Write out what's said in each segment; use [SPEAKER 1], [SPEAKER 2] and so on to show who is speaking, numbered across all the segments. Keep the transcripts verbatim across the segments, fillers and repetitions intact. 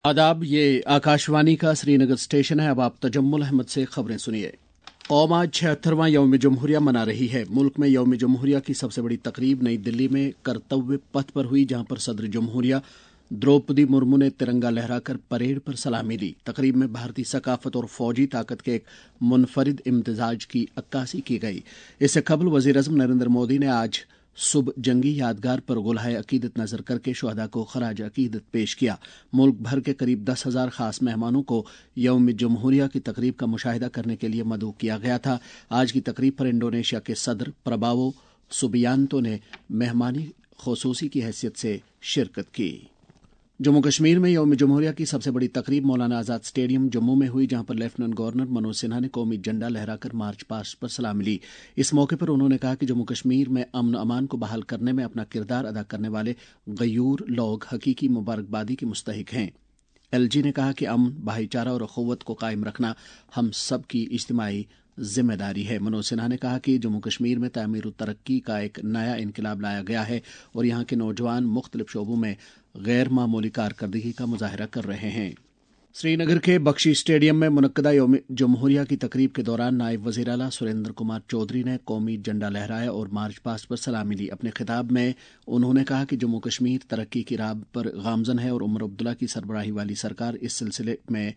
[SPEAKER 1] आदाब, ये आकाशवाणी का श्रीनगर स्टेशन है। अब आप तजम्मुल अहमद से खबरें सुनिए। कौम आज छिहत्तरवां यौम जमहूरिया मना रही है। मुल्क में यौम जमहूरिया की सबसे बड़ी तकरीब नई दिल्ली में कर्तव्य पथ पर हुई, जहां पर सदर जमहूरिया द्रौपदी मुर्मू ने तिरंगा लहराकर परेड पर सलामी ली। तकरीब में भारतीय सकाफत और फौजी ताकत के एक मुनफरिद इम्तिजाज की अक्कासी की गई। इससे कबल वजीर आज़म नरेंद्र मोदी ने आज सुबह जंगी यादगार पर गुलहाए अकीदत नजर करके शुहदा को खराज अकीदत पेश किया। मुल्क भर के करीब दस हजार खास मेहमानों को यौम जमहूरिया की तकरीब का मुशाहिदा करने के लिए मदऊ किया गया था। आज की तकरीब पर इंडोनेशिया के सदर प्रबावो सुबियांतो ने मेहमानी खुसूसी की हैसियत से शिरकत की। जम्मू कश्मीर में यौम जमहूरिया की सबसे बड़ी तकरीब मौलाना आजाद स्टेडियम जम्मू में हुई, जहां पर लेफ्टिनेंट गवर्नर मनोज सिन्हा ने कौमी झंडा लहराकर मार्च पास्ट पर सलामी ली। इस मौके पर उन्होंने कहा कि जम्मू कश्मीर में अमन अमान को बहाल करने में अपना किरदार अदा करने वाले गयूर लोग हकीकी मुबारकबादी के मुस्तहिक हैं। एलजी ने कहा कि अमन, भाईचारा और अखुव्वत को कायम रखना हम सब की इज्तिमाई जिम्मेदारी है। मनोज सिन्हा ने कहा कि जम्मू कश्मीर में तामीर और तरक्की का एक नया इनकलाब लाया गया है और यहाँ के नौजवान मुख्तलिफ शोबों में गैर मामूली कारकर्दगी का मुजाहरा कर रहे हैं। श्रीनगर के बख्शी स्टेडियम में मुनक्कदा यौम जमहूरिया की तकरीब के दौरान नायब वज़ीर आला सुरेंद्र कुमार चौधरी ने कौमी झंडा लहराया और मार्च पास्ट पर सलामी ली। अपने खिताब में उन्होंने कहा कि जम्मू कश्मीर तरक्की की राह पर गामजन है और उमर अब्दुल्ला की सरबराही वाली सरकार इस सिलसिले में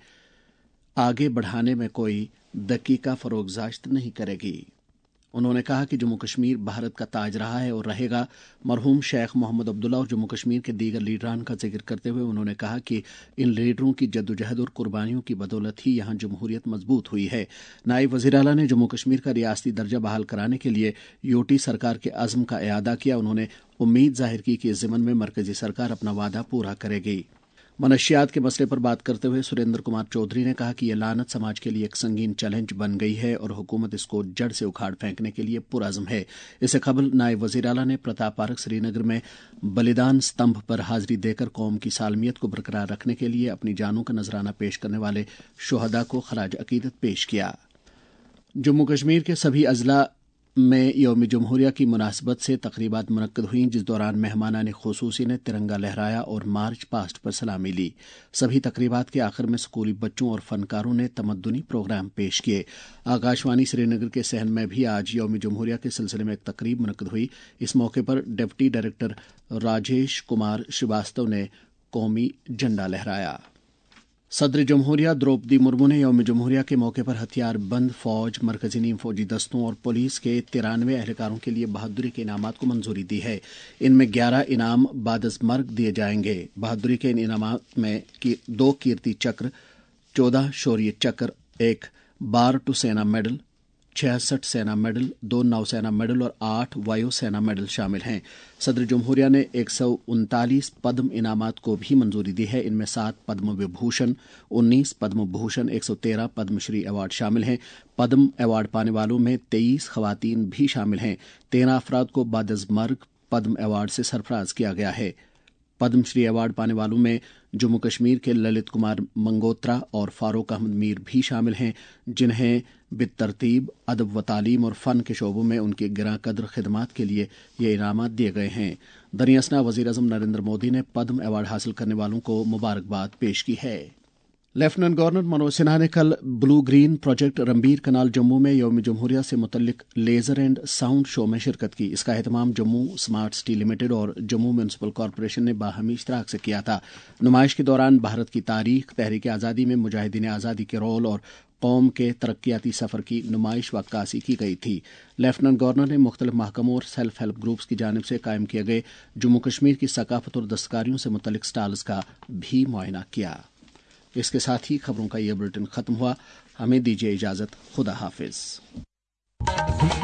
[SPEAKER 1] आगे बढ़ाने में कोई दकीका फरोगजाश्त नहीं करेगी। उन्होंने कहा कि जम्मू कश्मीर भारत का ताज रहा है और रहेगा। मरहूम शेख मोहम्मद अब्दुल्ला और जम्मू कश्मीर के दीगर लीडरान का जिक्र करते हुए उन्होंने कहा कि इन लीडरों की जद्दोजहद और कुर्बानियों की बदौलत ही यहाँ जमहूरियत मजबूत हुई है। नायब वज़ीर आला ने जम्मू कश्मीर का रियासती दर्जा बहाल कराने के लिए यूटी सरकार के अज़्म का इआदा किया। उन्होंने उम्मीद जाहिर की कि इस ज़िमन में मरकजी सरकार अपना वादा पूरा करेगी। मनशियात के मसले पर बात करते हुए सुरेंद्र कुमार चौधरी ने कहा कि यह लानत समाज के लिए एक संगीन चैलेंज बन गई है और हुकूमत इसको जड़ से उखाड़ फेंकने के लिए पुरअज़्म है। इससे कबल नायब वज़ीर आला ने प्रताप पार्क श्रीनगर में बलिदान स्तंभ पर हाजिरी देकर कौम की सालमियत को बरकरार रखने के लिए अपनी जानों का नजराना पेश करने वाले शुहदा को खराज अकीदत पेश किया। जम्मू कश्मीर के सभी अजला में यौम जमहूरिया की मुनासबत से तकरीबात मुनक्कद हुई, जिस दौरान मेहमानान खुसूसी ने तिरंगा लहराया और मार्च पास्ट पर सलामी ली। सभी तकरीबात के आखिर में स्कूली बच्चों और फनकारों ने तमद्दुनी प्रोग्राम पेश किए। आकाशवाणी श्रीनगर के सहन में भी आज यौम जमहूरिया के सिलसिले में एक तकरीब मुनक्कद हुई। इस मौके पर डिप्टी डायरेक्टर राजेश कुमार श्रीवास्तव ने कौमी झंडा लहराया। सदर जमहूरिया द्रौपदी मुर्मू ने यौम जमहूरिया के मौके पर हथियार बंद फौज, मरकजी नीम फौजी दस्तों और पुलिस के तिरानवे एहलकारों के लिए बहादुरी के इनामात को मंजूरी दी है। इनमें ग्यारह इनाम बादस मर्ग दिए जाएंगे। बहादुरी के इन इनामात में की दो कीर्ति चक्र, चौदह शौर्य चक्र, एक बार टू सेना मेडल, छियासठ सेना मेडल, दो नौसेना मेडल और आठ वायु सेना मेडल शामिल हैं। सदर जमहूरिया ने एक सौ उनतालीस पद्म इनामात को भी मंजूरी दी है। इनमें सात पद्म विभूषण, उन्नीस पद्म भूषण, एक सौ तेरह पद्मश्री अवार्ड शामिल हैं। पद्म अवार्ड पाने वालों में तेईस खवातीन भी शामिल हैं। तेरह अफराद को बादज़मर्ग पद्म अवार्ड से सरफराज किया गया है। पद्मश्री अवार्ड पाने वालों में जम्मू कश्मीर के ललित कुमार मंगोत्रा और फारूक अहमद मीर भी शामिल हैं, जिन्हें बितरतीब अदब व तालीम और फ़न के शोबों में उनकी गिरां कदर खिदमात के लिए ये इनामात दिए गए हैं। दरियासना वज़ीर आज़म नरेंद्र मोदी ने पद्म अवार्ड हासिल करने वालों को मुबारकबाद पेश की है। लेफ्टिनेंट गवर्नर मनोज सिन्हा ने कल blue green project Ranbir canal Jammu में यौम जमहूरिया से मुतल्लिक लेजर एंड साउंड शो में शिरकत की। इसका एहतमाम जम्मू स्मार्ट सिटी लिमिटेड और जम्मू म्यूनिसिपल कॉरपोरेशन ने बाहमी इश्तराक से किया था। नुमाइश के दौरान भारत की तारीख, तहरीक आज़ादी में मुजाहिदीन आज़ादी के रोल और कौम के तरक्याती सफ़र की नुमाइश व अक्कासी की गई थी। लेफ्टिनेंट गवर्नर ने मुख्तलिफ महकमों और सेल्फ हेल्प ग्रुप्स की जानिब से कायम किए गए जम्मू कश्मीर की सकाफत और दस्तकारियों से मुतल्लिक स्टॉल्स का भी मुआयना किया। इसके साथ ही खबरों का यह बुलेटिन खत्म हुआ। हमें दीजिए इजाजत। खुदा हाफिज।